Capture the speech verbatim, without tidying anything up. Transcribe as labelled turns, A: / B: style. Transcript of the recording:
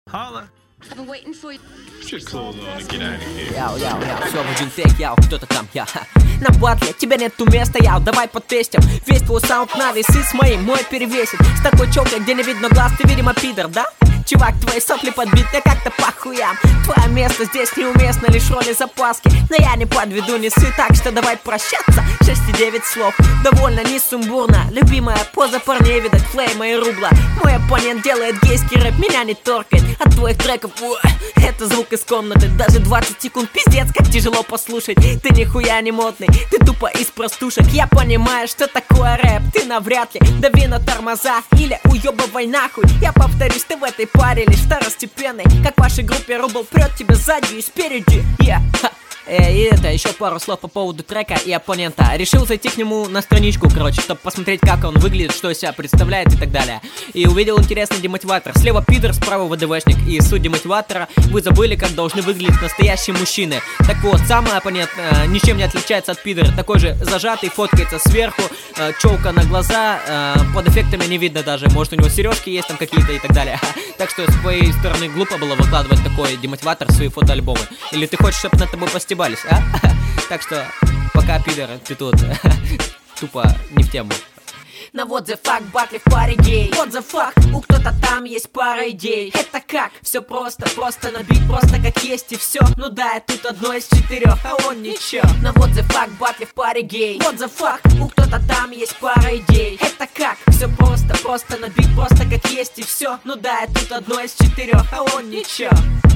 A: Holla.
B: I've been waiting for you.
A: Put your clothes on and get out of here.
C: Яу, яу, яу, все в один тейк, яу, кто-то там, я. На батле, тебе нету места, яу, давай потестим. Весь твой саунд на весы с моим, мой перевесит. С такой челкой, где не видно глаз, ты, видимо, пидор, да? Чувак, твои сопли подбиты как-то по хуям. Твое место здесь неуместно, лишь роли запаски. Но я не подведу, не ссы, так что давай прощаться. Шесть и девять слов, довольно не сумбурно. Любимая поза парней, видать, флейма и рубла. Мой оппонент делает гейский рэп, меня не торкает. От твоих треков, ух, это звук из комнаты. Даже двадцать секунд, пиздец, как тяжело послушать. Ты нихуя не модный, ты тупо из простушек. Я понимаю, что такое рэп, ты навряд ли. Дави на тормоза или уебывай нахуй. Я повторюсь, ты в этой паре лишь второстепенный. Как в вашей группе Рубл прет тебя сзади и спереди. Yeah. И это, еще пару слов по поводу трека и оппонента. Решил зайти к нему на страничку, короче, чтобы посмотреть, как он выглядит, что из себя представляет и так далее. И увидел интересный демотиватор. Слева пидор, справа ВДВшник. И суть демотиватора: вы забыли, как должны выглядеть настоящие мужчины. Так вот, самый оппонент э, ничем не отличается от пидора. Такой же зажатый, фоткается сверху, э, челка на глаза, э, под эффектами не видно даже. Может, у него сережки есть там какие-то и так далее. Так что с твоей стороны глупо было выкладывать такой демотиватор в свои фотоальбомы. Или ты хочешь, чтобы над тобой постебались? А? Так что, пока, пидор, ты тут тупо не в тему. На what the fuck батле в паре гей. What the fuck, у кто-то там есть пара идей. Это как? Все просто, просто набить, просто как есть и все. Ну да, я тут одно из четырех, а он ничего. На what the fuck батле в паре гей. What the fuck, у кто-то там есть пара идей. Это как? Все просто, просто набить, просто как есть и все. Ну да, я тут одно из четырех, а он ничего.